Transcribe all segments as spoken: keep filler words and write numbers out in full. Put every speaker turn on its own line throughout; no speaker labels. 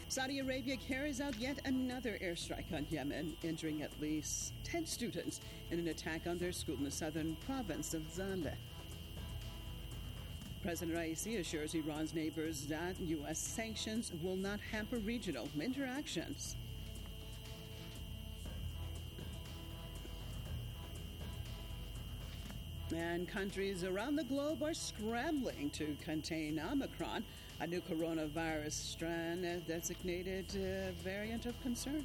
Saudi Arabia carries out yet another airstrike on Yemen, injuring at least ten students in an attack on their school in the southern province of Zaleh. President Raisi assures Iran's neighbors that U S sanctions will not hamper regional interactions. And countries around the globe are scrambling to contain Omicron, a new coronavirus strand designated uh, variant of concern.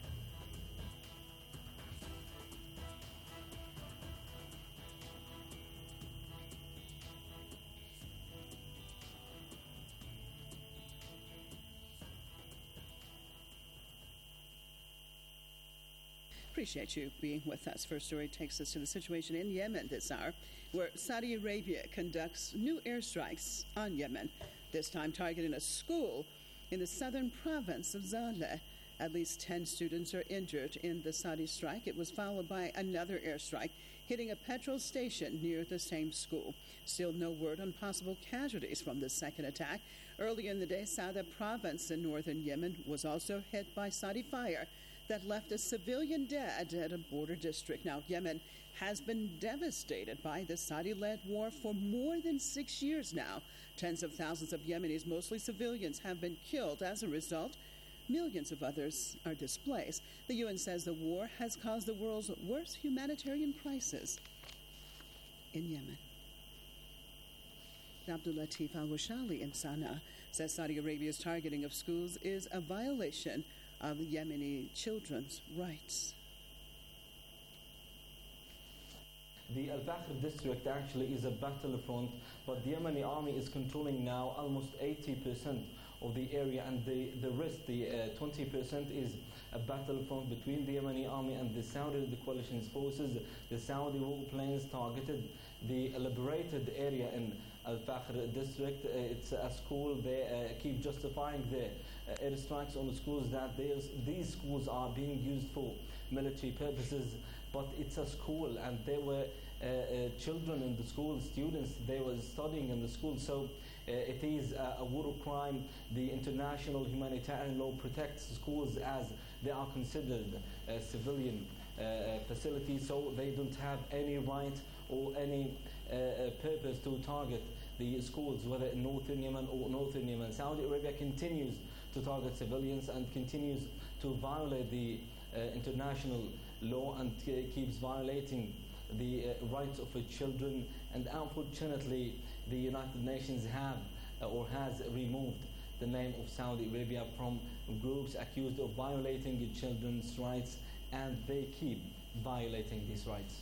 Appreciate you being with us. First story takes us to the situation in Yemen this hour, where Saudi Arabia conducts new airstrikes on Yemen, this time targeting a school in the southern province of Zaleh. At least ten students are injured in the Saudi strike. It was followed by another airstrike hitting a petrol station near the same school. Still no word on possible casualties from the second attack. Early in the day, Sada province in northern Yemen was also hit by Saudi fire that left a civilian dead at a border district. Now, Yemen has been devastated by the Saudi-led war for more than six years now. Tens of thousands of Yemenis, mostly civilians, have been killed as a result. Millions of others are displaced. The U N says the war has caused the world's worst humanitarian crisis in Yemen. Abdul Latif Al-Washali in Sana'a says Saudi Arabia's targeting of schools is a violation of Yemeni children's rights.
The Al-Fakhr district actually is a battlefront, but the Yemeni army is controlling now almost eighty percent of the area, and the, the rest, the uh, twenty percent, is a battlefront between the Yemeni army and the Saudi, the coalition's forces. The Saudi warplanes targeted the liberated area in Al-Fakhr district. Uh, it's a school. They uh, keep justifying their uh, airstrikes on the schools that these schools are being used for military purposes, but it's a school, and there were uh, uh, children in the school, students, they were studying in the school, so uh, it is a, a war crime. The international humanitarian law protects schools as they are considered uh, civilian uh, facilities, so they don't have any right or any uh, purpose to target the schools, whether in northern Yemen or northern Yemen. Saudi Arabia continues to target civilians and continues to violate the uh, international law and uh, keeps violating the uh, rights of its children. And unfortunately, the United Nations have uh, or has removed the name of Saudi Arabia from groups accused of violating its children's rights, and they keep violating these rights.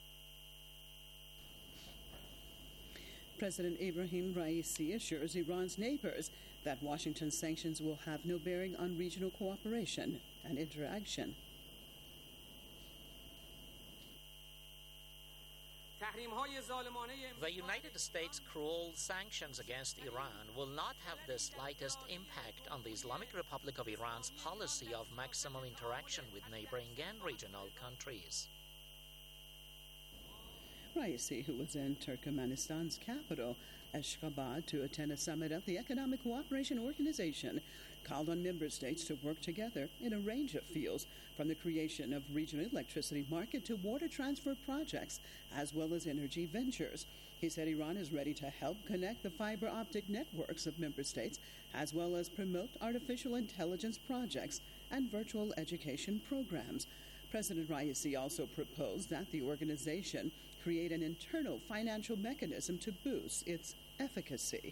President Ibrahim Raisi assures Iran's neighbors that Washington's sanctions will have no bearing on regional cooperation and interaction.
The United States' cruel sanctions against Iran will not have the slightest impact on the Islamic Republic of Iran's policy of maximum interaction with neighboring and regional countries.
Raisi, who was in Turkmenistan's capital, Ashgabat, to attend a summit of the Economic Cooperation Organization, called on member states to work together in a range of fields, from the creation of regional electricity market to water transfer projects, as well as energy ventures. He said Iran is ready to help connect the fiber optic networks of member states, as well as promote artificial intelligence projects and virtual education programs. President Raisi also proposed that the organization create an internal financial mechanism to boost its efficacy.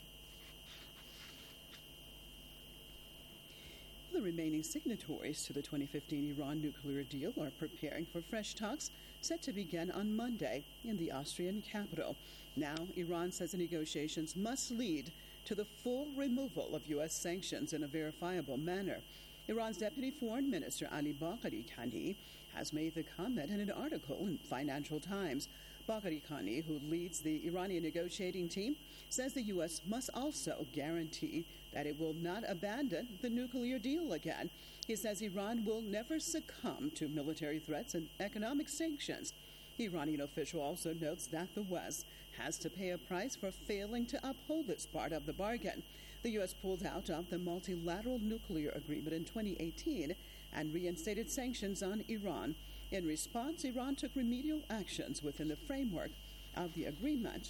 The remaining signatories to the twenty fifteen Iran nuclear deal are preparing for fresh talks set to begin on Monday in the Austrian capital. Now, Iran says the negotiations must lead to the full removal of U S sanctions in a verifiable manner. Iran's Deputy Foreign Minister Ali Bagheri Kani has made the comment in an article in Financial Times. Bagheri Kani, who leads the Iranian negotiating team, says the U S must also guarantee that it will not abandon the nuclear deal again. He says Iran will never succumb to military threats and economic sanctions. The Iranian official also notes that the West has to pay a price for failing to uphold its part of the bargain. The U S pulled out of the multilateral nuclear agreement in twenty eighteen and reinstated sanctions on Iran. In response, Iran took remedial actions within the framework of the agreement.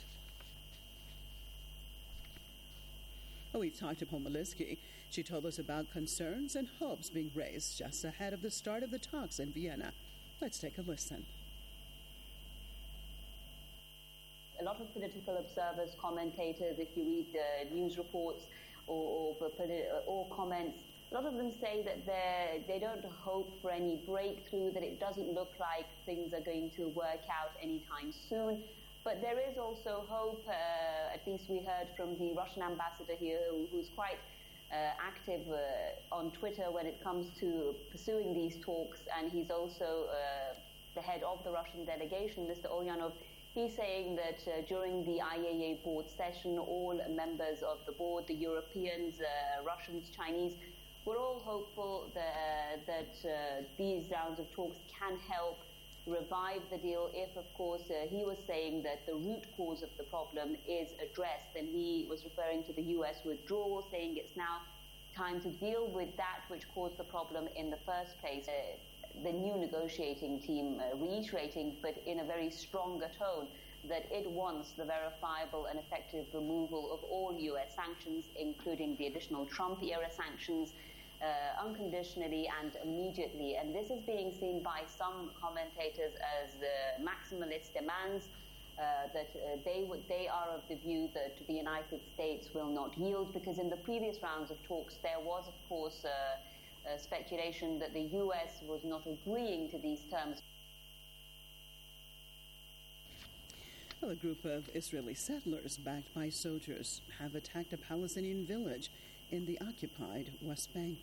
Well, we've talked to Pomaliski. She told us about concerns and hopes being raised just ahead of the start of the talks in Vienna. Let's take a listen.
A lot of political observers, commentators, if you read the news reports or, or, or comments, a lot of them say that they don't hope for any breakthrough, that it doesn't look like things are going to work out anytime soon. But there is also hope, uh, at least we heard from the Russian ambassador here, who, who's quite uh, active uh, on Twitter when it comes to pursuing these talks, and he's also uh, the head of the Russian delegation, Mister Ulyanov. He's saying that uh, during the I A E A board session, all members of the board, the Europeans, uh, Russians, Chinese, we're all hopeful that, that uh, these rounds of talks can help revive the deal if, of course, uh, he was saying that the root cause of the problem is addressed. And he was referring to the U S withdrawal, saying it's now time to deal with that which caused the problem in the first place. Uh, the new negotiating team uh, reiterating, but in a very stronger tone, that it wants the verifiable and effective removal of all U S sanctions, including the additional Trump-era sanctions, Uh, unconditionally and immediately. And this is being seen by some commentators as uh, maximalist demands, uh, that uh, they, would, they are of the view that the United States will not yield, because in the previous rounds of talks there was, of course, uh, uh, speculation that the U S was not agreeing to these terms.
Well, a group of Israeli settlers backed by soldiers have attacked a Palestinian village in the occupied West Bank.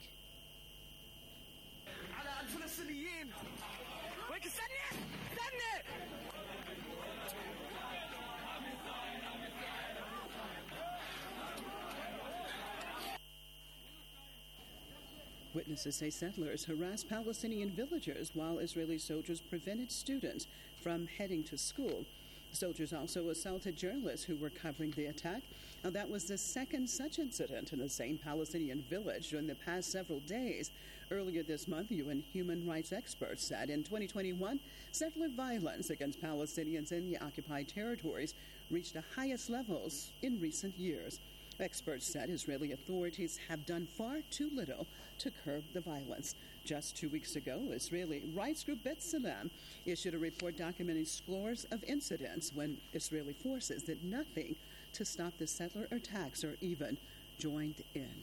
Witnesses say settlers harassed Palestinian villagers while Israeli soldiers prevented students from heading to school. Soldiers also assaulted journalists who were covering the attack. Now, that was the second such incident in the same Palestinian village during the past several days. Earlier this month, U N human rights experts said in twenty twenty-one, settler violence against Palestinians in the occupied territories reached the highest levels in recent years. Experts said Israeli authorities have done far too little to curb the violence. Just two weeks ago, Israeli rights group B'Tselem issued a report documenting scores of incidents when Israeli forces did nothing to stop the settler attacks or even joined in.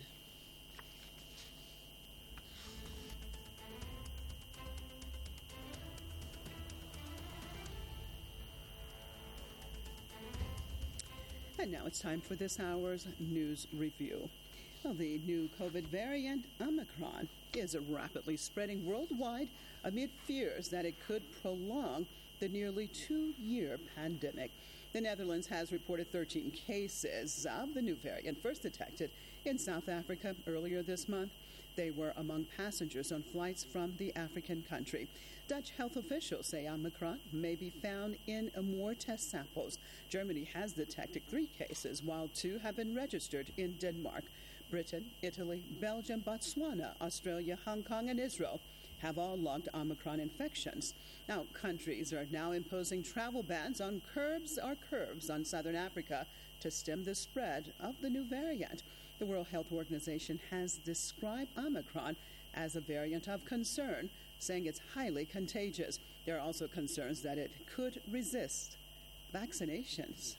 And now it's time for this hour's news review. Well, the new COVID variant, Omicron, is rapidly spreading worldwide amid fears that it could prolong the nearly two-year pandemic. The Netherlands has reported thirteen cases of the new variant, first detected in South Africa earlier this month. They were among passengers on flights from the African country. Dutch health officials say Omicron may be found in more test samples. Germany has detected three cases, while two have been registered in Denmark. Britain, Italy, Belgium, Botswana, Australia, Hong Kong, and Israel have all logged Omicron infections. Now, countries are now imposing travel bans on curbs or curves on southern Africa to stem the spread of the new variant. The World Health Organization has described Omicron as a variant of concern, saying it's highly contagious. There are also concerns that it could resist vaccinations.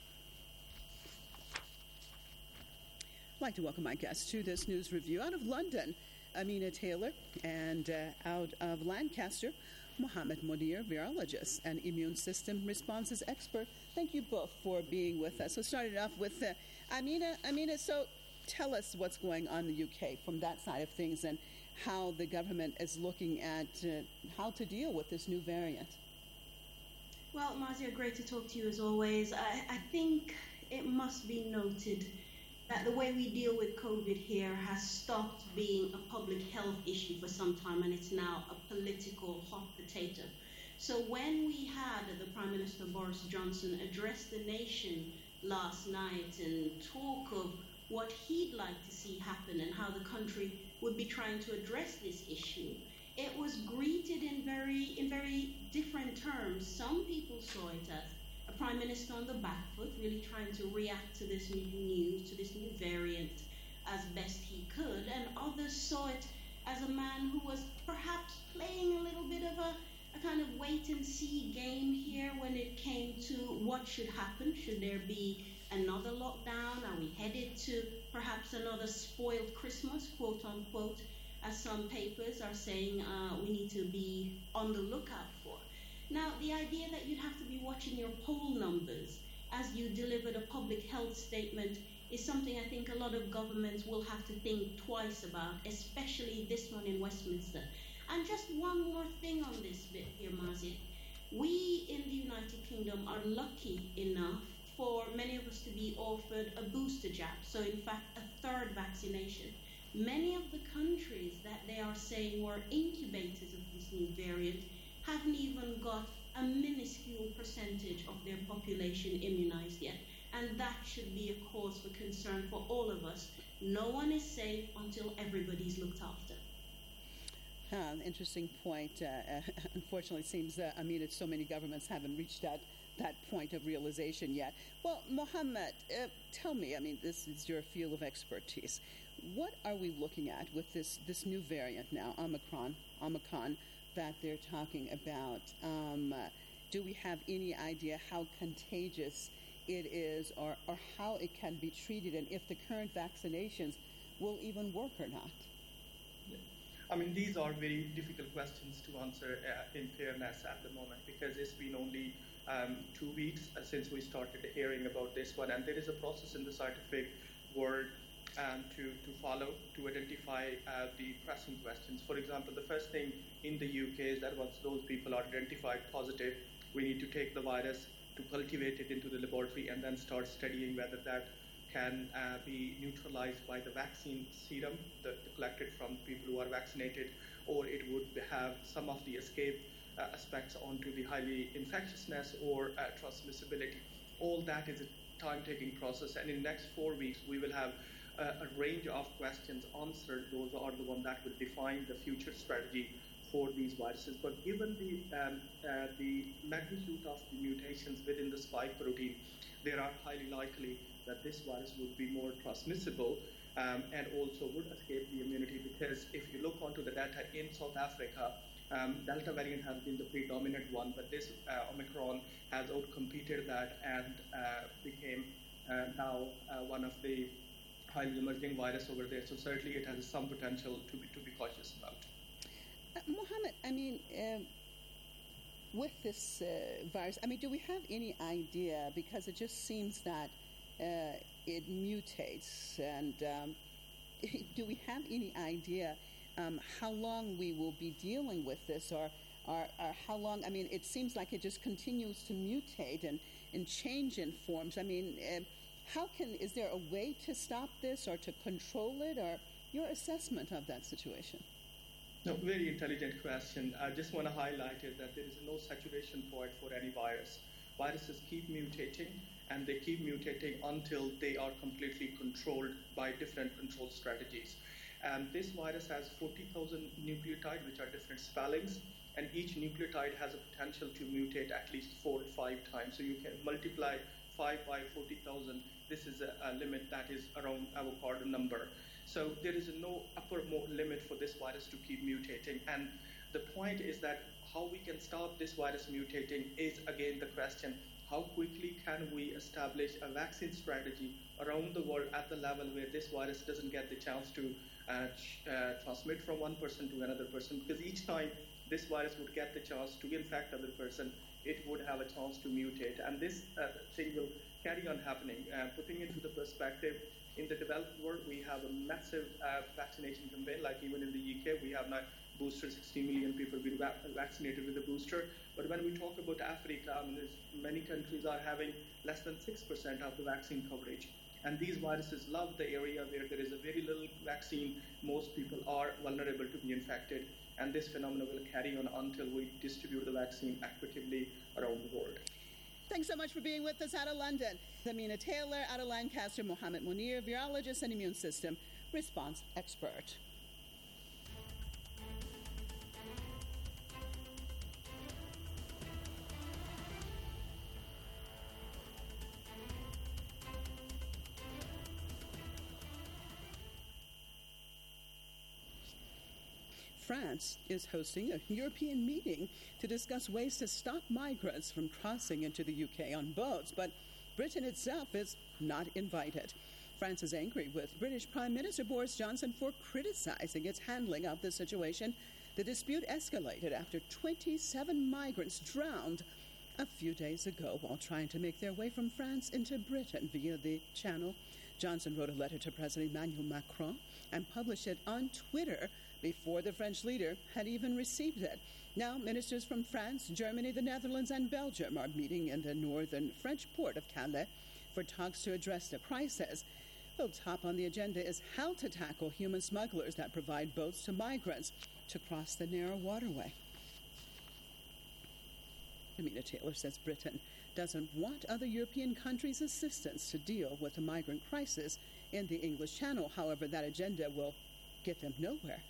I'd like to welcome my guests to this news review. Out of London, Amina Taylor, and uh, out of Lancaster, Mohammed Mounir, virologist and immune system responses expert. Thank you both for being with us. So started off with uh, Amina. Amina, so tell us what's going on in the U K from that side of things and how the government is looking at uh, how to deal with this new variant.
Well, Marcia, great to talk to you as always. I, I think it must be noted that the way we deal with COVID here has stopped being a public health issue for some time, and it's now a political hot potato. So when we had the Prime Minister Boris Johnson address the nation last night and talk of what he'd like to see happen and how the country would be trying to address this issue, it was greeted in very in very different terms. Some people saw it as a prime minister on the back foot, really trying to react to this new news, to this new variant as best he could, and others saw it as a man who was perhaps playing a little bit of a, a kind of wait-and-see game here when it came to what should happen. Should there be another lockdown? Are we headed to perhaps another spoiled Christmas, quote-unquote, as some papers are saying uh, we need to be on the lookout for? Now, the idea that you'd have to be watching your poll numbers as you delivered a public health statement is something I think a lot of governments will have to think twice about, especially this one in Westminster. And just one more thing on this bit here, Mazia. We in the United Kingdom are lucky enough for many of us to be offered a booster jab, so in fact a third vaccination. Many of the countries that they are saying were incubators of this new variant haven't even got a minuscule percentage of their population immunized yet. And that should be a cause for concern for all of us. No one is safe until everybody's looked after.
Huh, interesting point. Uh, uh, unfortunately, it seems, uh, I mean, it's so many governments haven't reached that, that point of realization yet. Well, Mohammed, uh, tell me, I mean, this is your field of expertise. What are we looking at with this, this new variant now, Omicron, Omicron, that they're talking about? Um, uh, do we have any idea how contagious it is, or, or how it can be treated, and if the current vaccinations will even work or not?
I mean, these are very difficult questions to answer uh, in fairness at the moment, because it's been only um, two weeks uh, since we started hearing about this one, and there is a process in the scientific world um, to, to follow to identify uh, the pressing questions. For example, the first thing in the U K is that once those people are identified positive, we need to take the virus to cultivate it into the laboratory and then start studying whether that can uh, be neutralized by the vaccine serum the, the collected from people who are vaccinated, or it would have some of the escape uh, aspects onto the highly infectiousness or uh, transmissibility. All that is a time-taking process, and in the next four weeks we will have uh, a range of questions answered. Those are the ones that will define the future strategy for these viruses. But given the um, uh, the magnitude of the mutations within the spike protein, they are highly likely that this virus would be more transmissible um, and also would escape the immunity, because if you look onto the data in South Africa, um, Delta variant has been the predominant one, but this uh, Omicron has outcompeted that and uh, became uh, now uh, one of the highly emerging virus over there. So certainly it has some potential to be, to be cautious about.
Uh, Mohammed, I mean, uh, with this uh, virus, I mean, do we have any idea, because it just seems that uh, it mutates, and um, do we have any idea um, how long we will be dealing with this, or, or, or how long, I mean, it seems like it just continues to mutate and, and change in forms. I mean, uh, how can, is there a way to stop this or to control it, or your assessment of that situation?
No, very intelligent question. I just want to highlight it that there is no saturation point for any virus. Viruses keep mutating, and they keep mutating until they are completely controlled by different control strategies. Um, this virus has forty thousand nucleotides, which are different spellings, and each nucleotide has a potential to mutate at least four or five times. So you can multiply five by forty thousand. This is a, a limit that is around avocado number. So there is no upper limit for this virus to keep mutating. And the point is that how we can stop this virus mutating is, again, the question. How quickly can we establish a vaccine strategy around the world at the level where this virus doesn't get the chance to uh, uh, transmit from one person to another person? Because each time this virus would get the chance to infect another person, it would have a chance to mutate. And this uh, thing will carry on happening. Uh, putting into the perspective, in the developed world, we have a massive uh, vaccination campaign, like even in the U K, we have now boosters, sixty million people being va- vaccinated with a booster. But when we talk about Africa, I mean, many countries are having less than six percent of the vaccine coverage. And these viruses love the area where there is a very little vaccine. Most people are vulnerable to be infected. And this phenomenon will carry on until we distribute the vaccine equitably around the world.
Thanks so much for being with us out of London. Amina Taylor, out of Lancaster, Mohammed Munir, virologist and immune system response expert. France is hosting a European meeting to discuss ways to stop migrants from crossing into the U K on boats, but Britain itself is not invited. France is angry with British Prime Minister Boris Johnson for criticizing its handling of the situation. The dispute escalated after twenty-seven migrants drowned a few days ago while trying to make their way from France into Britain via the Channel. Johnson wrote a letter to President Emmanuel Macron and published it on Twitter before the French leader had even received it. Now, ministers from France, Germany, the Netherlands, and Belgium are meeting in the northern French port of Calais for talks to address the crisis. Well, top on the agenda is how to tackle human smugglers that provide boats to migrants to cross the narrow waterway. Amina Taylor says Britain doesn't want other European countries' assistance to deal with the migrant crisis in the English Channel. However, that agenda will get them nowhere.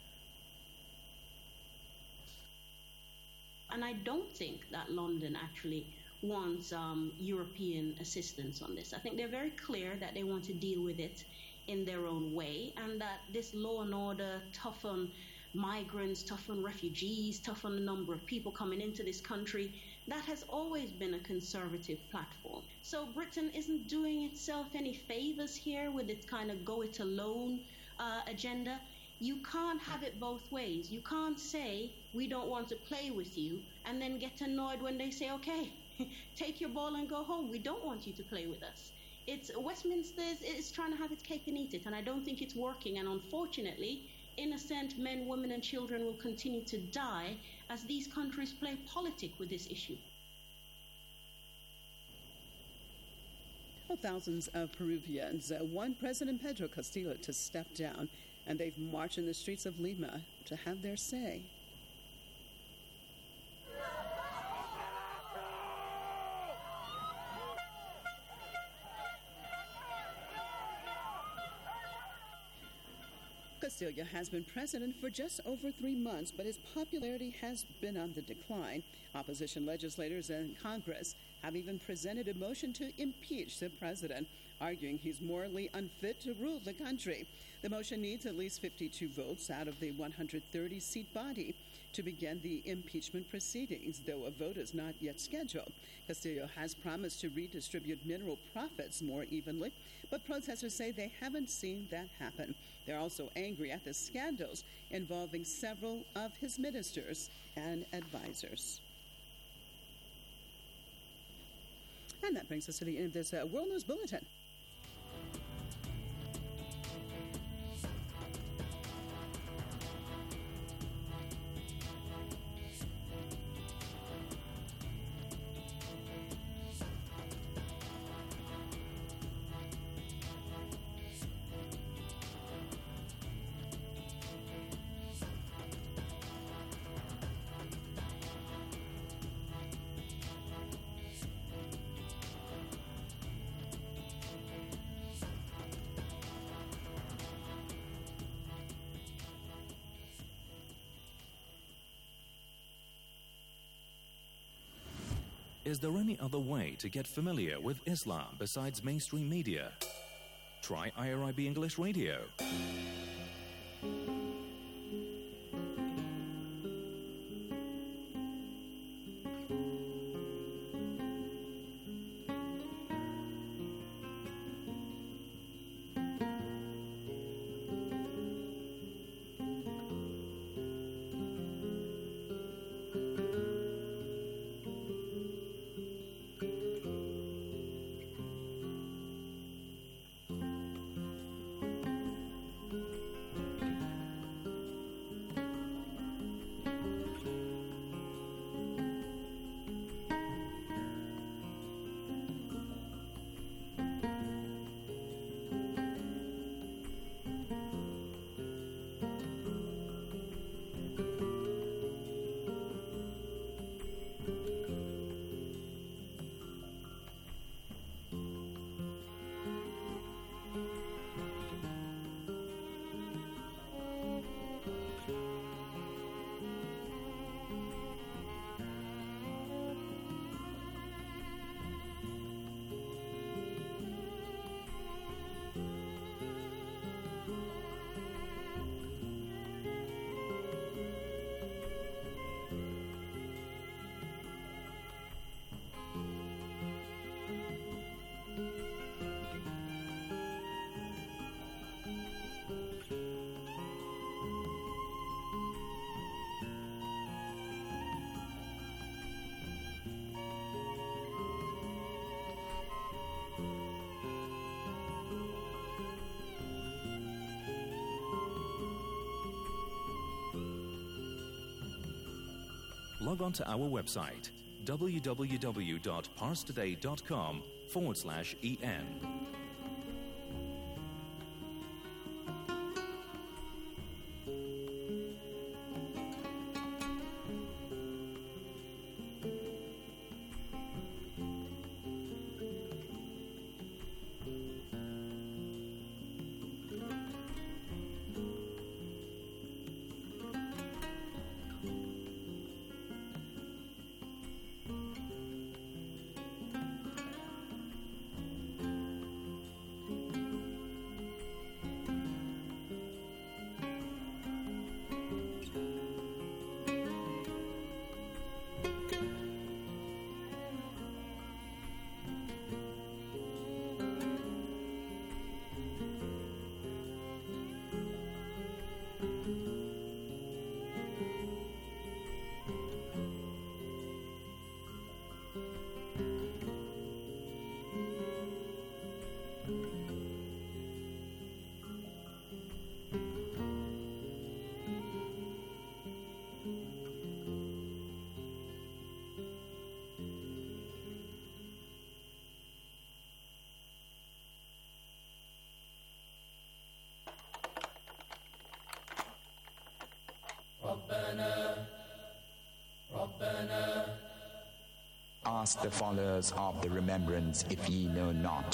And I don't think that London actually wants um, European assistance on this. I think they're very clear that they want to deal with it in their own way, and that this law and order, tough on migrants, tough on refugees, tough on the number of people coming into this country, that has always been a conservative platform. So Britain isn't doing itself any favors here with its kind of go it alone uh, agenda. You can't have it both ways. You can't say, we don't want to play with you, and then get annoyed when they say, okay, take your ball and go home. We don't want you to play with us. It's Westminster is, is trying to have its cake and eat it, and I don't think it's working. And unfortunately, innocent men, women, and children will continue to die as these countries play politics with this issue.
Well, thousands of Peruvians uh, want President Pedro Castillo to step down, and they've marched in the streets of Lima to have their say. Castillo has been president for just over three months, but his popularity has been on the decline. Opposition legislators in Congress have even presented a motion to impeach the president, arguing he's morally unfit to rule the country. The motion needs at least fifty-two votes out of the one hundred thirty seat body to begin the impeachment proceedings, though a vote is not yet scheduled. Castillo has promised to redistribute mineral profits more evenly, but protesters say they haven't seen that happen. They're also angry at the scandals involving several of his ministers and advisors. And that brings us to the end of this uh, World News Bulletin.
Is there any other way to get familiar with Islam besides mainstream media? Try I R I B English Radio. log on to our website, www.parstoday.com forward slash en.
Ask the followers of the remembrance if ye know not.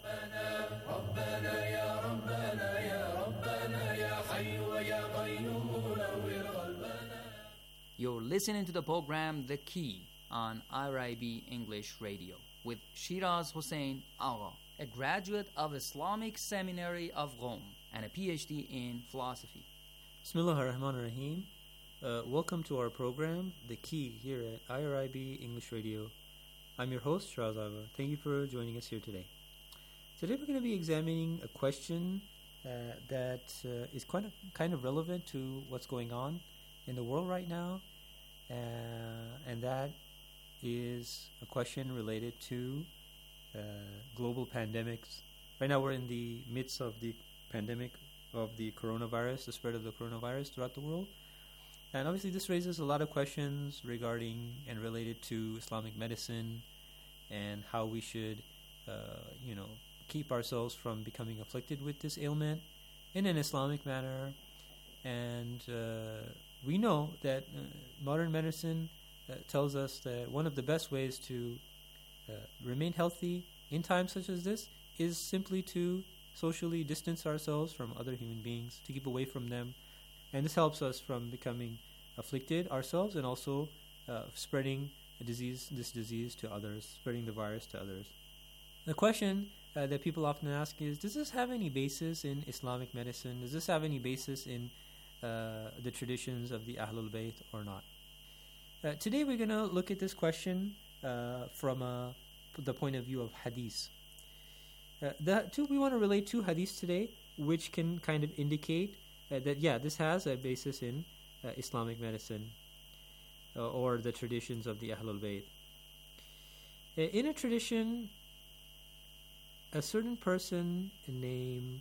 You're listening to the program The Key on I R I B English Radio with Shiraz Hussain Agha, a graduate of Islamic Seminary of Rome and a P H D in philosophy.
Bismillah ar-Rahman ar-Rahim. Uh, welcome to our program, The Key, here at I R I B English Radio. I'm your host, Shiraz Agha. Thank you for joining us here today. Today we're going to be examining a question uh, that uh, is kind of, kind of relevant to what's going on in the world right now, uh, and that is a question related to uh, global pandemics. Right now we're in the midst of the pandemic of the coronavirus, the spread of the coronavirus throughout the world. And obviously this raises a lot of questions regarding and related to Islamic medicine and how we should, uh, you know, keep ourselves from becoming afflicted with this ailment in an Islamic manner. And uh, we know that uh, modern medicine uh, tells us that one of the best ways to uh, remain healthy in times such as this is simply to socially distance ourselves from other human beings, to keep away from them. And this helps us from becoming afflicted ourselves and also uh, spreading a disease, this disease to others, spreading the virus to others. The question uh, that people often ask is, does this have any basis in Islamic medicine? Does this have any basis in uh, the traditions of the Ahlul Bayt or not? Uh, today we're going to look at this question uh, from uh, the point of view of hadith. Uh, the two, we want to relate two hadiths today, which can kind of indicate Uh, that yeah, this has a basis in uh, Islamic medicine uh, or the traditions of the Ahlul Bayt. Uh, in a tradition, a certain person named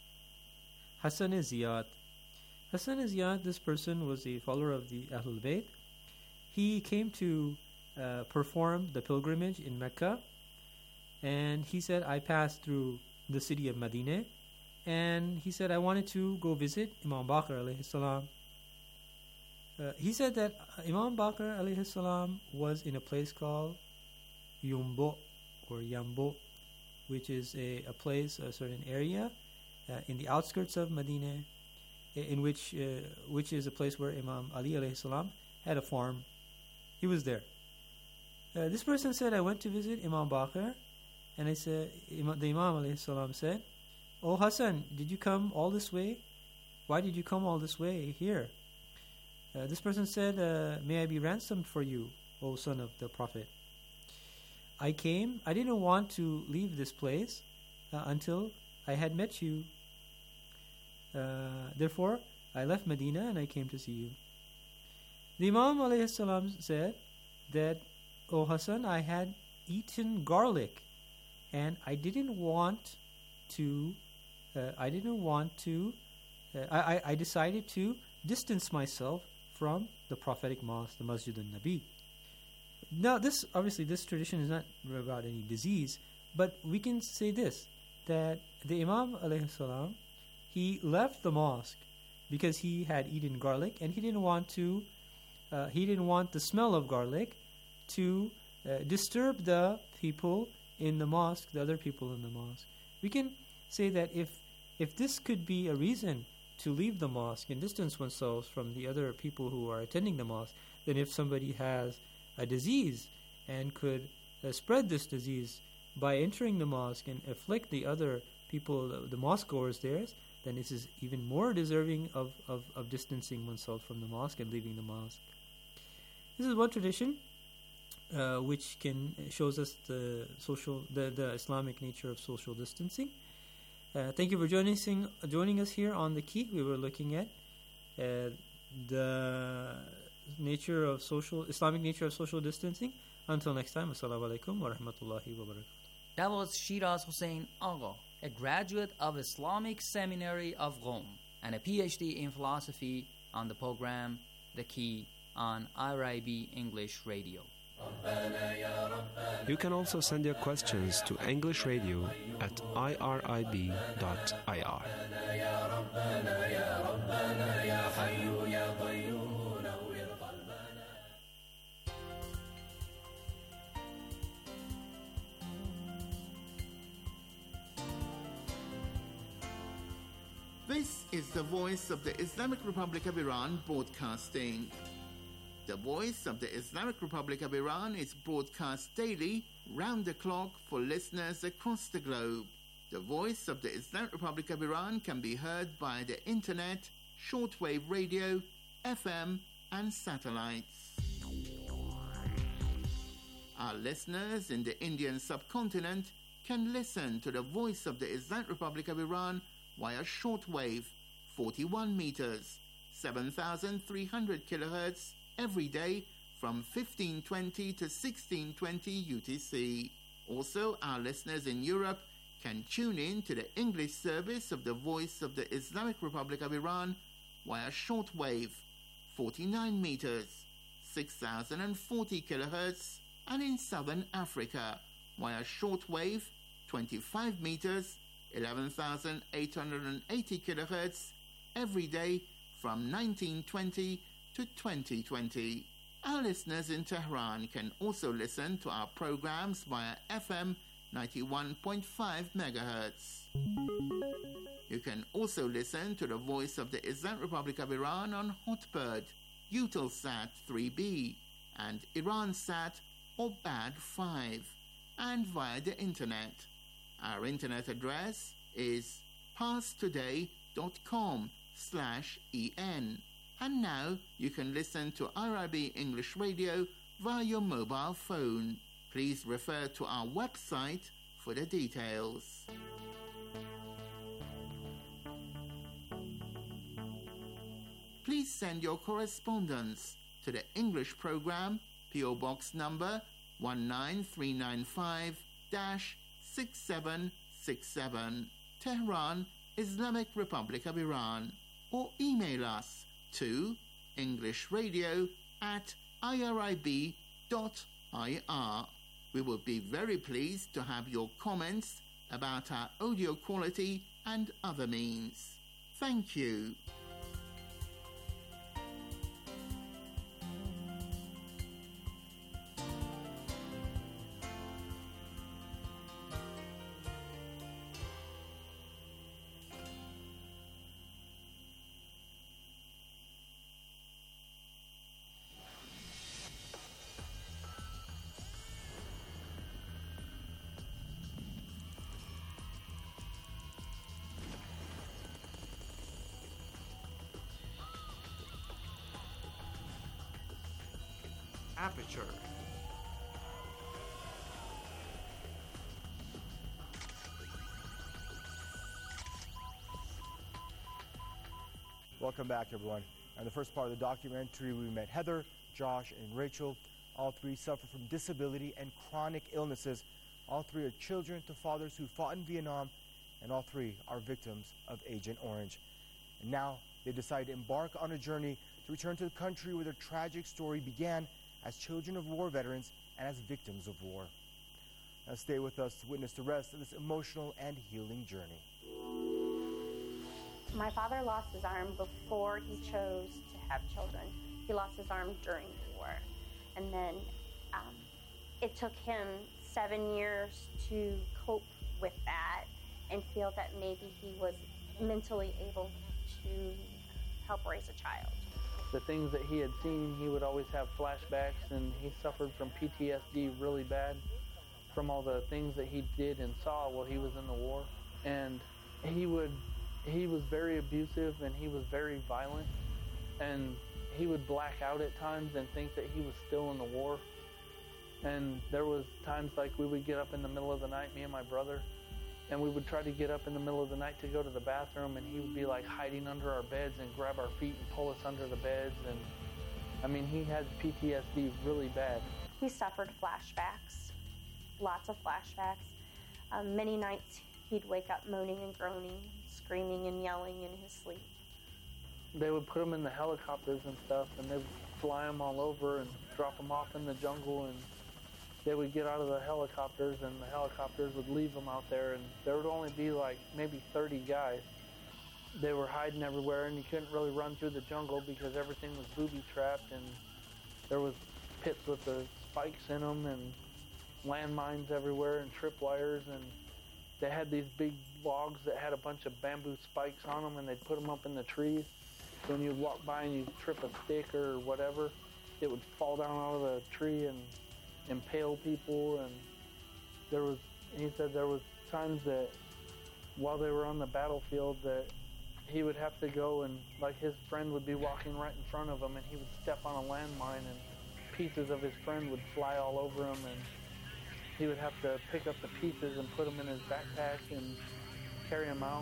Hassan Ziyad. Hassan Ziyad, this person was a follower of the Ahlul Bayt. He came to uh, perform the pilgrimage in Mecca, and he said, I passed through the city of Medina. And he said, I wanted to go visit Imam Baqir alayhi salam. Uh, he said that Imam Baqir alayhi salam was in a place called Yumbo or Yambo, which is a, a place, a certain area uh, in the outskirts of Medina, in which uh, which is a place where Imam Ali alayhi salam had a farm. He was there. Uh, this person said, I went to visit Imam Baqir, and I said, Imam, the Imam alayhi salam said, Oh Hassan, did you come all this way? Why did you come all this way here? Uh, this person said, uh, may I be ransomed for you, O son of the Prophet. I came, I didn't want to leave this place uh, until I had met you. Uh, therefore, I left Medina and I came to see you. The Imam alayhi salam said that, O Hassan, I had eaten garlic and I didn't want to Uh, I didn't want to, uh, I, I decided to distance myself from the prophetic mosque, the Masjid al-Nabi. Now, this obviously this tradition is not about any disease, but we can say this, that the Imam alayhi salam, he left the mosque because he had eaten garlic, and he didn't want to, uh, he didn't want the smell of garlic to uh, disturb the people in the mosque, the other people in the mosque. We can say that if if this could be a reason to leave the mosque and distance oneself from the other people who are attending the mosque, then if somebody has a disease and could uh, spread this disease by entering the mosque and afflict the other people, the, the mosque goers there, then this is even more deserving of, of, of distancing oneself from the mosque and leaving the mosque. This is one tradition uh, which can shows us the social, the, the Islamic nature of social distancing. Uh, thank you for joining, joining us here on The Key. We were looking at uh, the nature of social, Islamic nature of social distancing. Until next time, assalamu alaikum wa rahmatullahi wa barakatuh.
That was Shiraz Hussain Agha, a graduate of Islamic Seminary of Rome and a P H D in philosophy, on the program The Key on I R I B English Radio.
You can also send your questions to English Radio at I R I B dot I R.
This is the voice of the Islamic Republic of Iran broadcasting. The voice of the Islamic Republic of Iran is broadcast daily, round the clock, for listeners across the globe. The voice of the Islamic Republic of Iran can be heard by the internet, shortwave radio, F M, and satellites. Our listeners in the Indian subcontinent can listen to the voice of the Islamic Republic of Iran via shortwave, forty-one meters, seven thousand three hundred kilohertz, every day from fifteen twenty to sixteen twenty U T C. Also, our listeners in Europe can tune in to the English service of the Voice of the Islamic Republic of Iran via shortwave, forty-nine meters, six thousand forty kilohertz, and in Southern Africa via shortwave, twenty-five meters, eleven thousand eight hundred eighty kilohertz, every day from nineteen twenty to twenty twenty. Our listeners in Tehran can also listen to our programs via F M ninety-one point five megahertz. You can also listen to the Voice of the Islamic Republic of Iran on Hotbird, Eutelsat three B, and Iransat or B A D five, and via the internet. Our internet address is parstoday.com slash en. And now you can listen to I R I B English Radio via your mobile phone. Please refer to our website for the details. Please send your correspondence to the English program, P O Box number one nine three nine five six seven six seven, Tehran, Islamic Republic of Iran, or email us to englishradio at I R I B dot I R. We will be very pleased to have your comments about our audio quality and other means. Thank you.
Aperture.
Welcome back, everyone. In the first part of the documentary, we met Heather, Josh, and Rachel. All three suffer from disability and chronic illnesses. All three are children to fathers who fought in Vietnam, and all three are victims of Agent Orange. And now they decide to embark on a journey to return to the country where their tragic story began as children of war veterans and as victims of war. Now stay with us to witness the rest of this emotional and healing journey.
My father lost his arm before he chose to have children. He lost his arm during the war. And then um, it took him seven years to cope with that and feel that maybe he was mentally able to help raise a child.
The things that he had seen, he would always have flashbacks, and he suffered from P T S D really bad from all the things that he did and saw while he was in the war. And he would, he was very abusive, and he was very violent, and he would black out at times and think that he was still in the war. And there was times like we would get up in the middle of the night, me and my brother, and we would try to get up in the middle of the night to go to the bathroom, and he would be like hiding under our beds and grab our feet and pull us under the beds. And I mean, he had P T S D really bad.
He suffered flashbacks, lots of flashbacks. Um, many nights he'd wake up moaning and groaning, screaming and yelling in his sleep.
They would put him in the helicopters and stuff, and they would fly him all over and drop him off in the jungle, and they would get out of the helicopters, and the helicopters would leave them out there, and there would only be like maybe thirty guys. They were hiding everywhere, and you couldn't really run through the jungle because everything was booby-trapped, and there was pits with the spikes in them, and landmines everywhere, and tripwires, and they had these big logs that had a bunch of bamboo spikes on them, and they'd put them up in the trees. So when you'd walk by and you'd trip a stick or whatever, it would fall down out of the tree and impale people. And there was, he said there was times that while they were on the battlefield that he would have to go and, like, his friend would be walking right in front of him, and he would step on a landmine and pieces of his friend would fly all over him, and he would have to pick up the pieces and put them in his backpack and carry them out.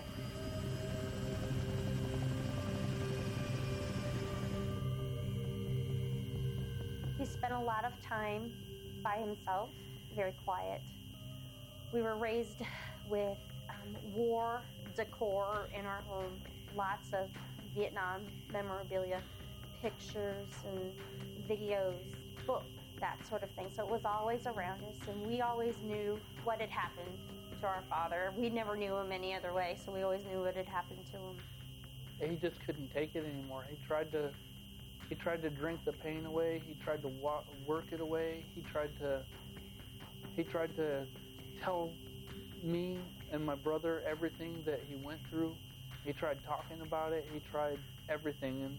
He spent a lot of time by himself, very quiet. We were raised with um, war decor in our home, lots of Vietnam memorabilia, pictures and videos, books, that sort of thing. So it was always around us, and we always knew what had happened to our father. We never knew him any other way, so we always knew what had happened to him.
He just couldn't take it anymore. He tried to He tried to drink the pain away. He tried to wa- work it away. He tried to he tried to tell me and my brother everything that he went through. He tried talking about it. He tried everything. And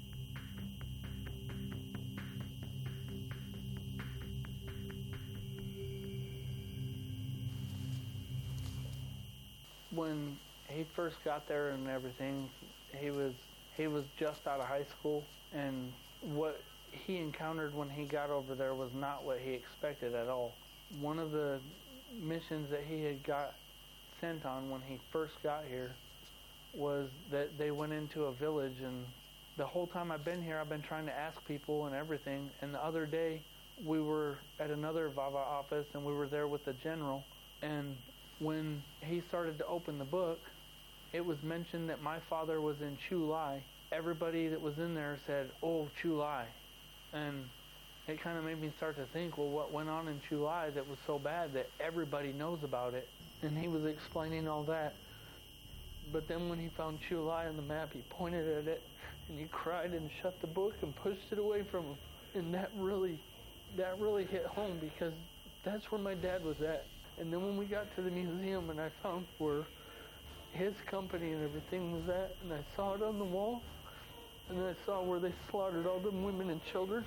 when he first got there and everything, he was he was just out of high school, and what he encountered when he got over there was not what he expected at all. One of the missions that he had got sent on when he first got here was that they went into a village, and the whole time I've been here, I've been trying to ask people and everything, and the other day we were at another VAVA office, and we were there with the general, and when he started to open the book, it was mentioned that my father was in Chu Lai. Everybody that was in there said, "Oh, Chu Lai." And it kind of made me start to think, well, what went on in Chu Lai that was so bad that everybody knows about it? And he was explaining all that. But then when he found Chu Lai on the map, he pointed at it, and he cried and shut the book and pushed it away from him. And that really, that really hit home, because that's where my dad was at. And then when we got to the museum and I found where his company and everything was at, and I saw it on the wall, and then I saw where they slaughtered all them women and children.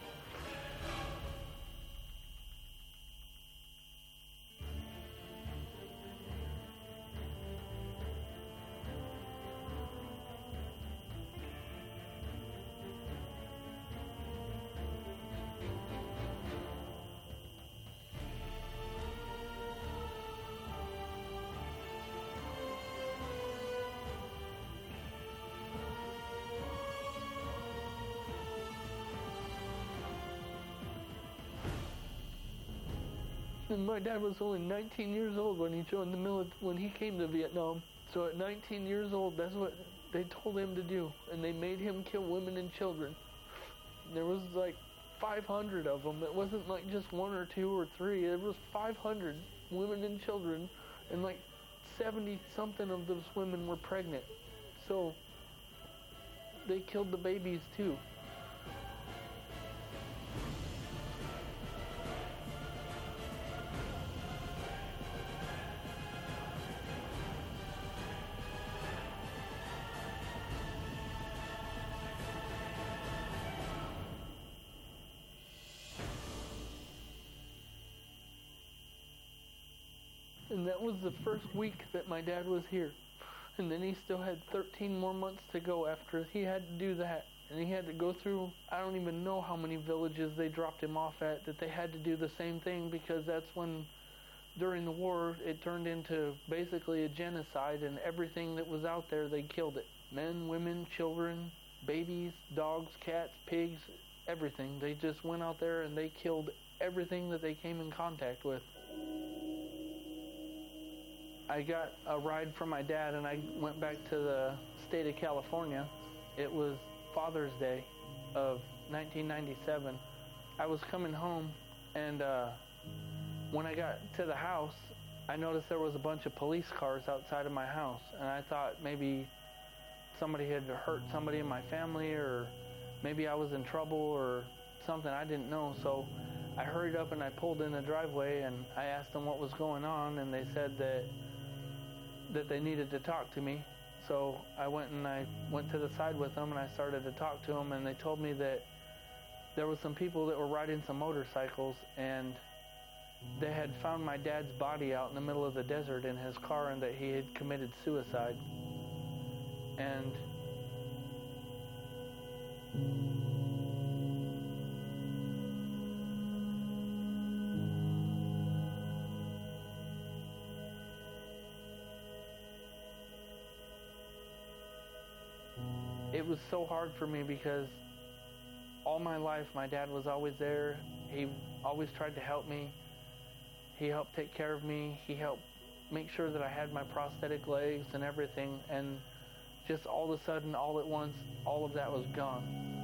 And my dad was only nineteen years old when he joined the military, when he came to Vietnam. So at nineteen years old, that's what they told him to do, and they made him kill women and children. There was like five hundred of them. It wasn't like just one or two or three. There was five hundred women and children, and like seventy something of those women were pregnant. So they killed the babies too. And that was the first week that my dad was here. And then he still had thirteen more months to go after he had to do that. And he had to go through, I don't even know how many villages they dropped him off at, that they had to do the same thing, because that's when, during the war, it turned into basically a genocide, and everything that was out there, they killed it. Men, women, children, babies, dogs, cats, pigs, everything. They just went out there and they killed everything that they came in contact with. I got a ride from my dad and I went back to the state of California. It was Father's Day of nineteen ninety-seven. I was coming home, and uh, when I got to the house, I noticed there was a bunch of police cars outside of my house, and I thought maybe somebody had hurt somebody in my family, or maybe I was in trouble or something. I didn't know, so I hurried up and I pulled in the driveway and I asked them what was going on, and they said that that they needed to talk to me. So I went and I went to the side with them and I started to talk to them, and they told me that there was some people that were riding some motorcycles, and they had found my dad's body out in the middle of the desert in his car, and that he had committed suicide. And it was so hard for me, because all my life my dad was always there. He always tried to help me. He helped take care of me. He helped make sure that I had my prosthetic legs and everything. And just all of a sudden, all at once, all of that was gone.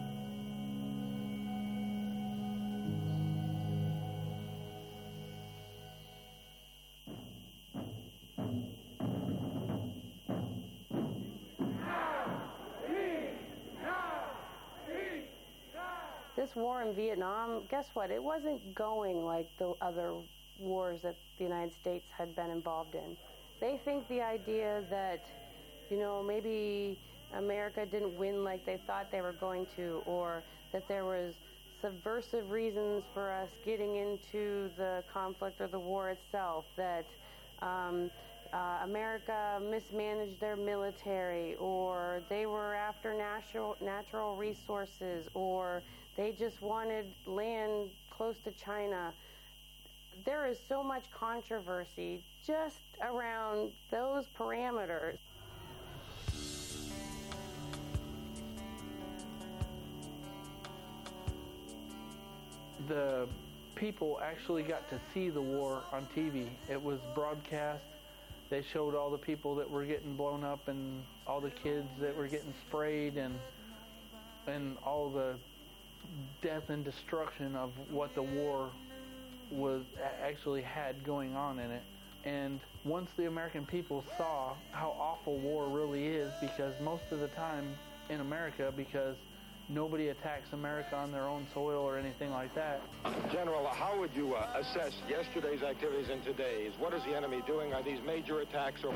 This war in Vietnam, guess what? It wasn't going like the other wars that the United States had been involved in. They think the idea that, you know, maybe America didn't win like they thought they were going to, or that there was subversive reasons for us getting into the conflict or the war itself, that um, uh, America mismanaged their military, or they were after natural, natural resources, or they just wanted land close to China. There is so much controversy just around those parameters.
The people actually got to see the war on T V. It was broadcast. They showed all the people that were getting blown up, and all the kids that were getting sprayed, and and all the death and destruction of what the war was actually had going on in it. And once the American people saw how awful war really is, because most of the time in America, because nobody attacks America on their own soil or anything like that.
General, how would you uh, assess yesterday's activities and today's? What is the enemy doing? Are these major attacks or...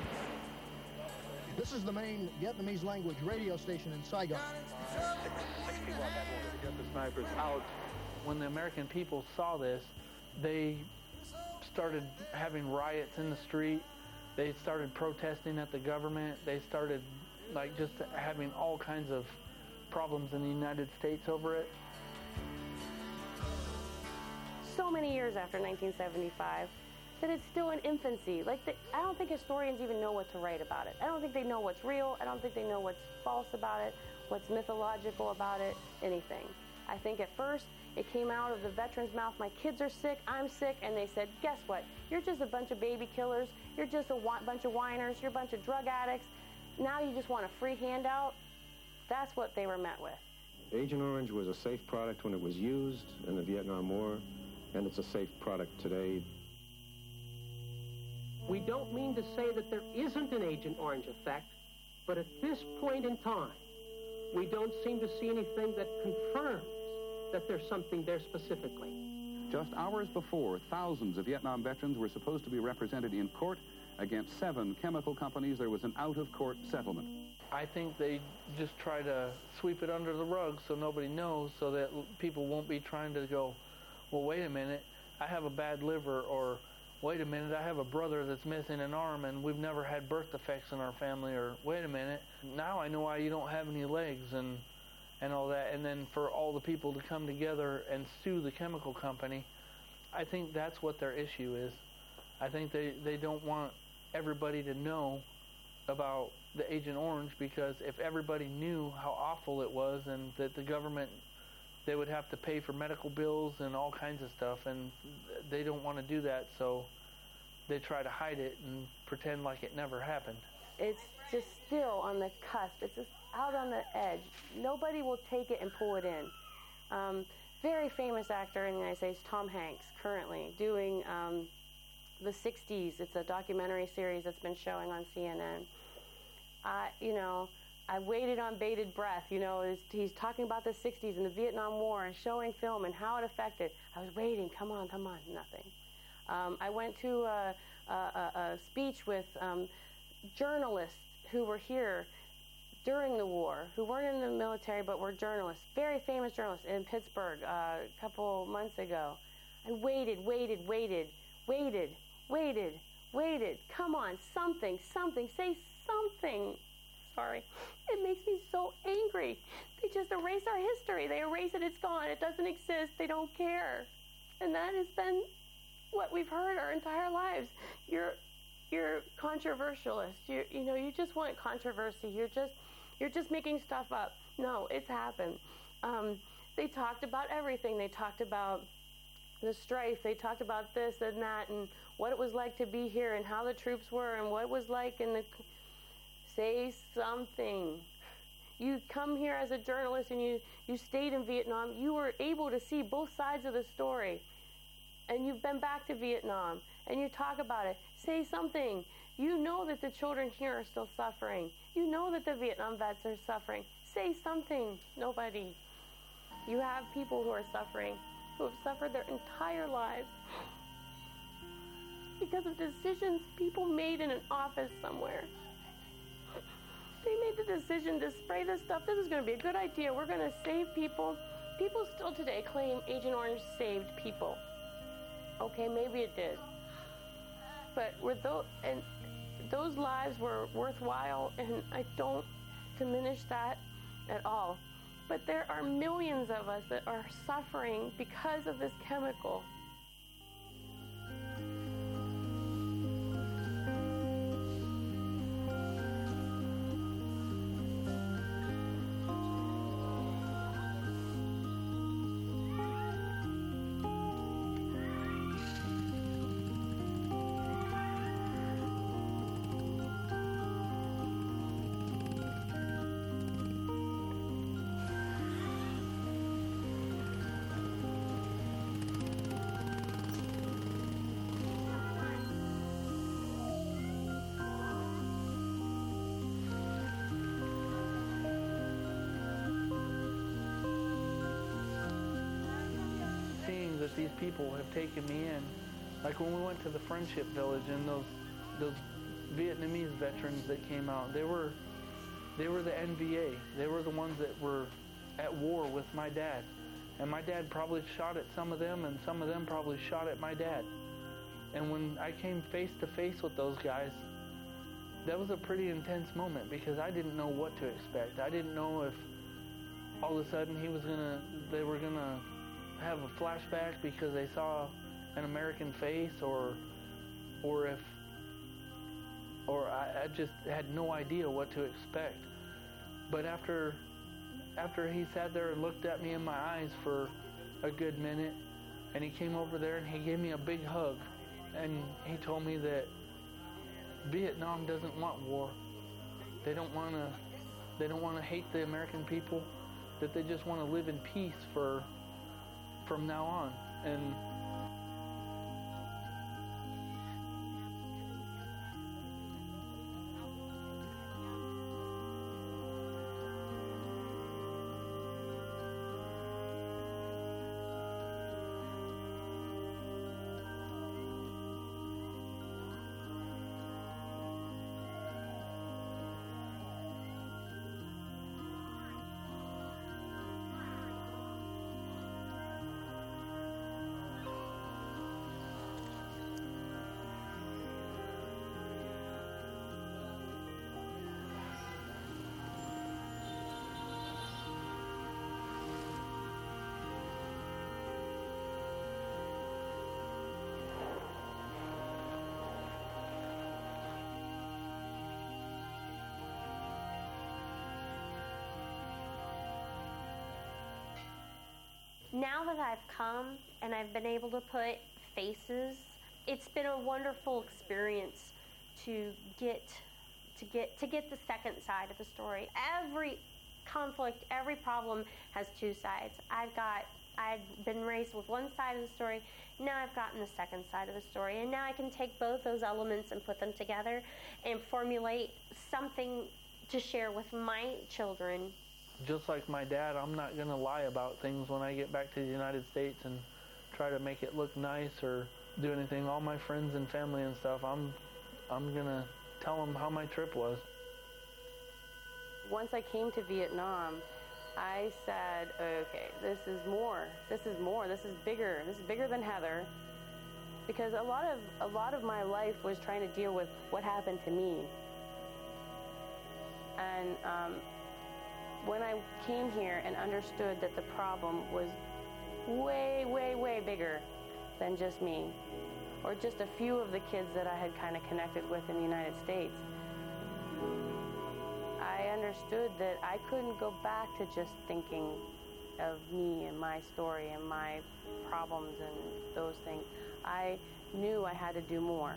This is the main Vietnamese language radio station in Saigon.
Six, six people at that moment to get the snipers out. When the American people saw this, they started having riots in the street. They started protesting at the government. They started like just having all kinds of problems in the United States over it.
So many years after nineteen seventy-five, that it's still in infancy. Like, the, I don't think historians even know what to write about it. I don't think they know what's real. I don't think they know what's false about it, what's mythological about it, anything. I think at first it came out of the veterans' mouth, my kids are sick, I'm sick, and they said, guess what? You're just a bunch of baby killers. You're just a wa- bunch of whiners. You're a bunch of drug addicts. now you just want a free handout. That's what they were met with.
Agent Orange was a safe product when it was used in the Vietnam War, and it's a safe product today.
We don't mean to say that there isn't an Agent Orange effect, but at this point in time, we don't seem to see anything that confirms that there's something there specifically.
Just hours before, thousands of Vietnam veterans were supposed to be represented in court against seven chemical companies. There was an out-of-court settlement.
I think they just try to sweep it under the rug so nobody knows, so that people won't be trying to go, well, wait a minute, I have a bad liver, or wait a minute, I have a brother that's missing an arm and we've never had birth defects in our family, or wait a minute, now I know why you don't have any legs, and and all that. And then for all the people to come together and sue the chemical company, I think that's what their issue is. I think they, they don't want everybody to know about the Agent Orange, because if everybody knew how awful it was and that the government, they would have to pay for medical bills and all kinds of stuff, and they don't want to do that, so they try to hide it and pretend like it never happened.
It's just still on the cusp. It's just out on the edge. Nobody will take it and pull it in. Um, very famous actor in the United States, Tom Hanks, currently doing um, the sixties. It's a documentary series that's been showing on C N N. I, you know, I waited on bated breath. You know, he's talking about the sixties and the Vietnam War and showing film and how it affected. I was waiting. Come on, come on. Nothing. Um, I went to a, a, a speech with um, journalists who were here during the war, who weren't in the military but were journalists, very famous journalists in Pittsburgh uh, a couple months ago. I waited, waited, waited, waited, waited, waited. Come on, something, something, say something. Sorry. It makes me so angry. They just erase our history. They erase it, it's gone, it doesn't exist, they don't care. And that has been what we've heard our entire lives. You're you're controversialist. You you know, you just want controversy. You're just you're just making stuff up. No, it's happened. Um, they talked about everything. They talked about the strife. They talked about this and that and what it was like to be here and how the troops were and what it was like in the... Say something. You come here as a journalist and you, you stayed in Vietnam. You were able to see both sides of the story. And you've been back to Vietnam and you talk about it. Say something. You know that the children here are still suffering. You know that the Vietnam vets are suffering. Say something. Nobody. You have people who are suffering, who have suffered their entire lives because of decisions people made in an office somewhere. They made the decision to spray this stuff. This is going to be a good idea. We're going to save people. People still today claim Agent Orange saved people. Okay, maybe it did. But were those, and those lives were worthwhile, and I don't diminish that at all. But there are millions of us that are suffering because of this chemical.
These people have taken me in. Like when we went to the Friendship Village and those those Vietnamese veterans that came out, they were they were the N V A. They were the ones that were at war with my dad. And my dad probably shot at some of them, and some of them probably shot at my dad. And when I came face to face with those guys, that was a pretty intense moment because I didn't know what to expect. I didn't know if all of a sudden he was gonna they were gonna have a flashback because they saw an American face, or or if or I, I just had no idea what to expect. But after after he sat there and looked at me in my eyes for a good minute, and he came over there and he gave me a big hug, and he told me that Vietnam doesn't want war. they don't want to they don't want to hate the American people, that they just want to live in peace for from now on. And
now that I've come and I've been able to put faces, it's been a wonderful experience to get to get to get the second side of the story. Every conflict, every problem has two sides. I've got I've been raised with one side of the story, now I've gotten the second side of the story, and now I can take both those elements and put them together and formulate something to share with my children.
Just like my dad, I'm not going to lie about things when I get back to the United States and try to make it look nice or do anything. All my friends and family and stuff, I'm, I'm going to tell them how my trip was.
Once I came to Vietnam, I said, okay, this is more. This is more. This is bigger. This is bigger than Heather. Because a lot of a lot of my life was trying to deal with what happened to me. And um, when I came here and understood that the problem was way, way, way bigger than just me, or just a few of the kids that I had kind of connected with in the United States, I understood that I couldn't go back to just thinking of me and my story and my problems and those things. I knew I had to do more.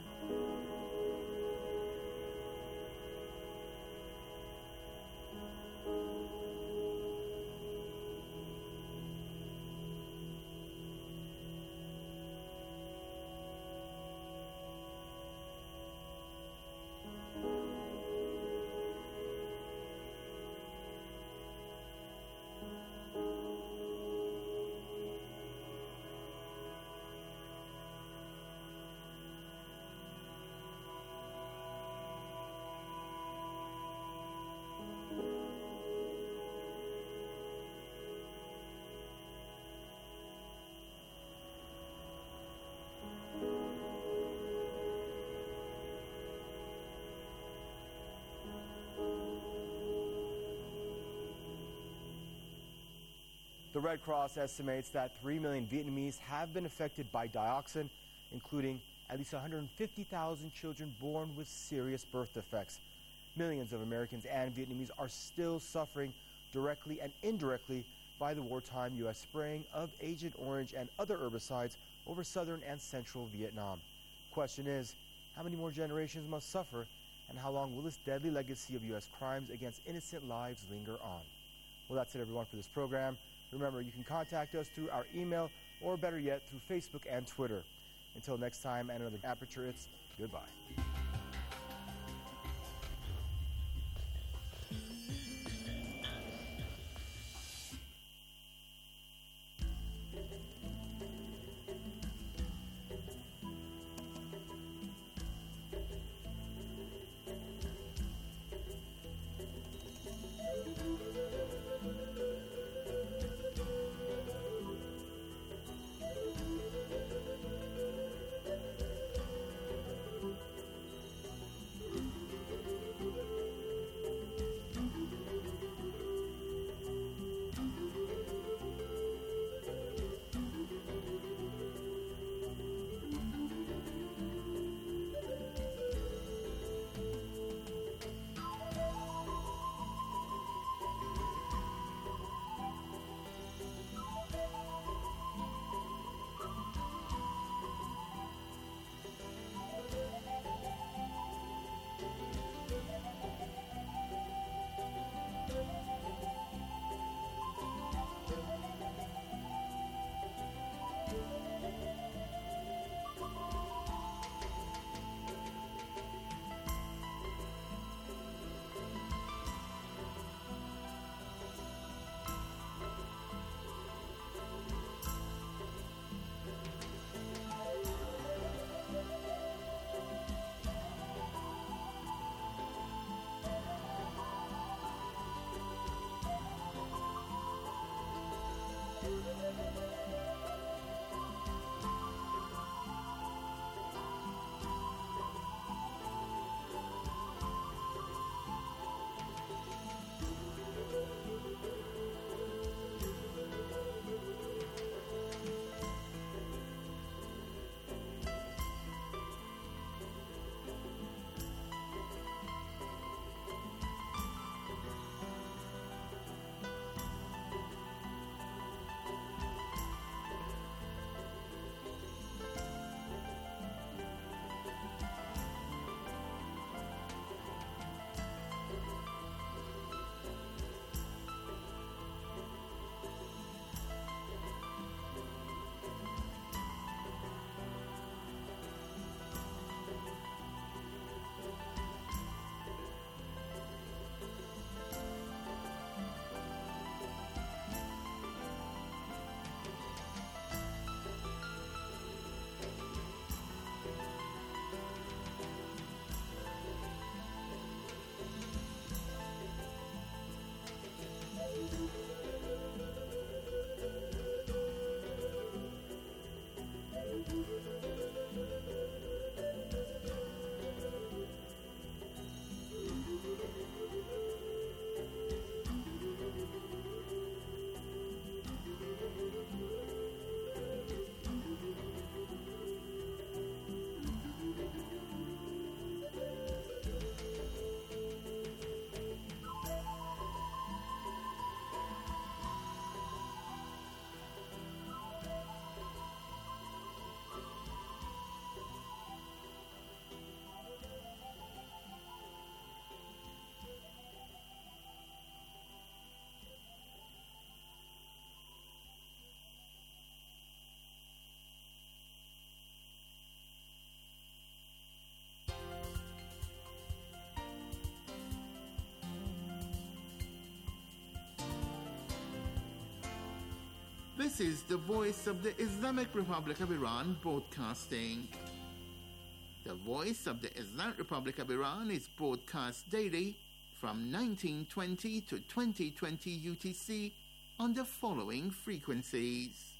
The Red Cross estimates that three million Vietnamese have been affected by dioxin, including at least one hundred fifty thousand children born with serious birth defects. Millions of Americans and Vietnamese are still suffering directly and indirectly by the wartime U S spraying of Agent Orange and other herbicides over southern and central Vietnam. Question is, how many more generations must suffer, and how long will this deadly legacy of U S crimes against innocent lives linger on? Well, that's it, everyone, for this program. Remember, you can contact us through our email, or better yet, through Facebook and Twitter. Until next time, and another Aperture, it's goodbye.
This is the voice of the Islamic Republic of Iran broadcasting. The voice of the Islamic Republic of Iran is broadcast daily from nineteen twenty to twenty twenty U T C on the following frequencies.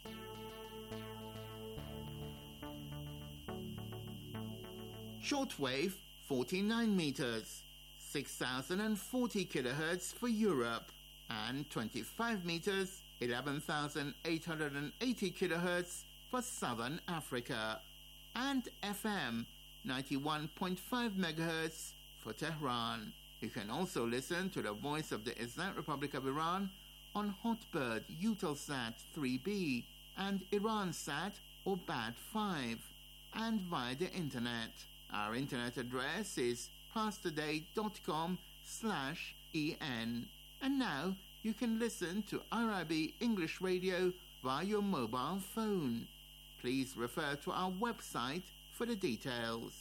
Shortwave forty-nine meters, six thousand forty kilohertz for Europe, and twenty-five meters, eleven thousand eight hundred eighty kilohertz for Southern Africa, and F M ninety-one point five megahertz for Tehran. You can also listen to the voice of the Islamic Republic of Iran on Hotbird Eutelsat three B and Iransat or B A D five, and via the internet. Our internet address is pastoday.com slash en. And now you can listen to I R I B English Radio via your mobile phone. Please refer to our website for the details.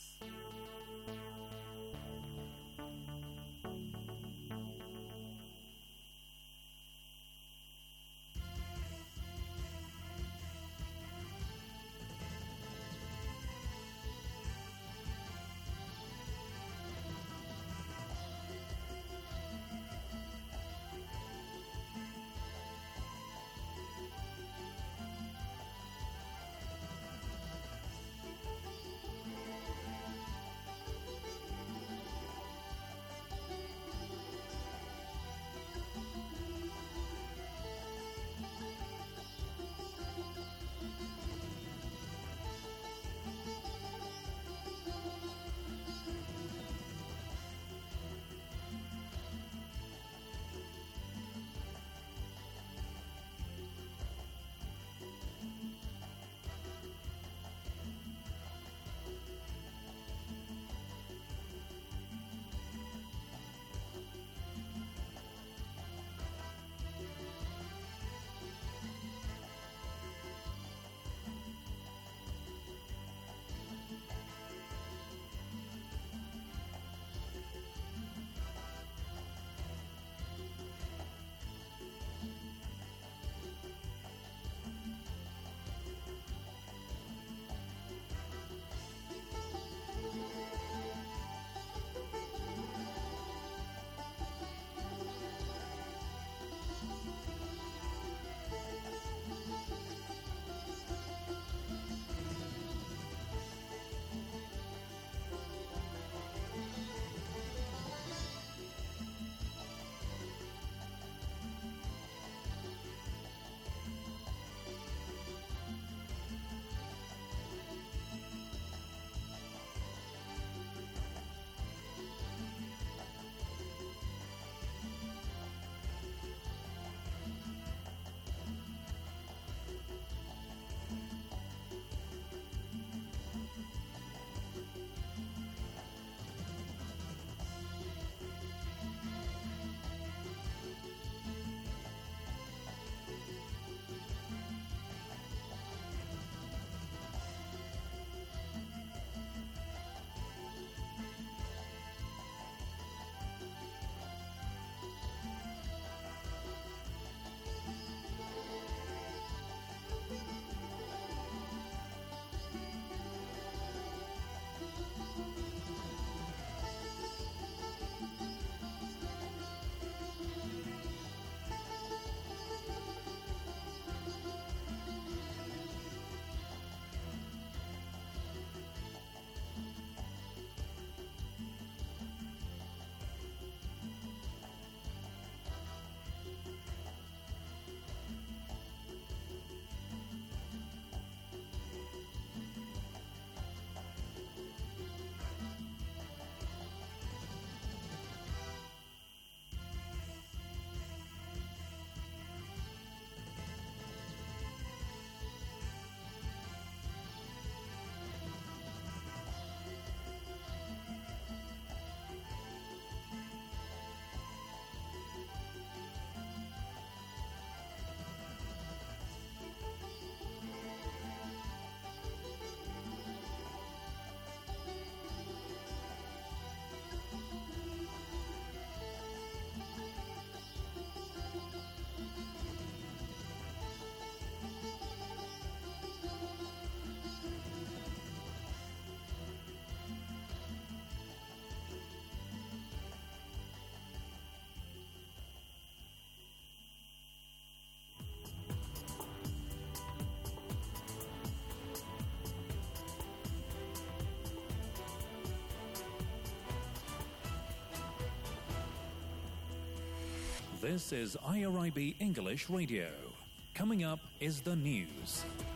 This is I R I B English Radio. Coming up is the news.